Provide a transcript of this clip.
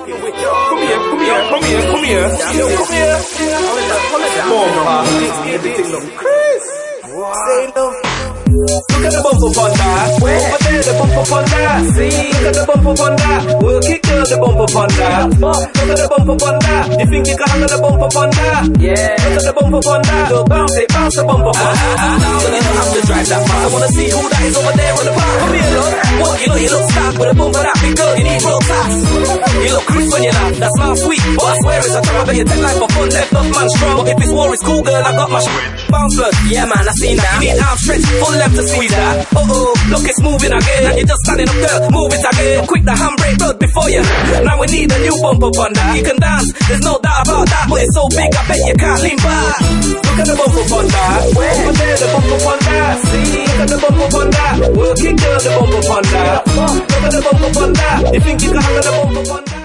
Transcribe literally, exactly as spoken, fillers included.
Come here, come here, come here, come here. Yo, come here. Bumper. Everything look Chris. Say no. Look at the bumper on that. Over there, the bumper on that. See, look at the bumper on that. Work it, girl, the bumper on that. Look at the bumper on that. You think you can handle the bumper on that? Yeah. Look at the bumper on that. Go bounce it, bounce the bumper on that. Now you don't have to drive that far. I wanna see who that is over there on the bar. Come here, look. What you look, you look stark with a bumper that big girl. You need roll tats. You look crisp when you laugh. That smile sweet, but I swear it's a trap. I bet you take life for fun, left off man strong. But if it's war, it's cool, girl. I got my sh bounce blood. Yeah, man, I seen that. You need arm stretch, full length to squeeze that. Uh oh, look, it's moving again. And you're just standing up, girl. Move it again. Quick the handbrake, blood before you. Now we need a new bumper on that. You can dance, there's no doubt about that. But it's so big, I bet you can't lean back. Look at the bumper on that. Over there, the bumper on that. See, look at the bumper on that. Work it, girl, the bumper on that. Look at the bumper on that. You think you can handle the bumper on that?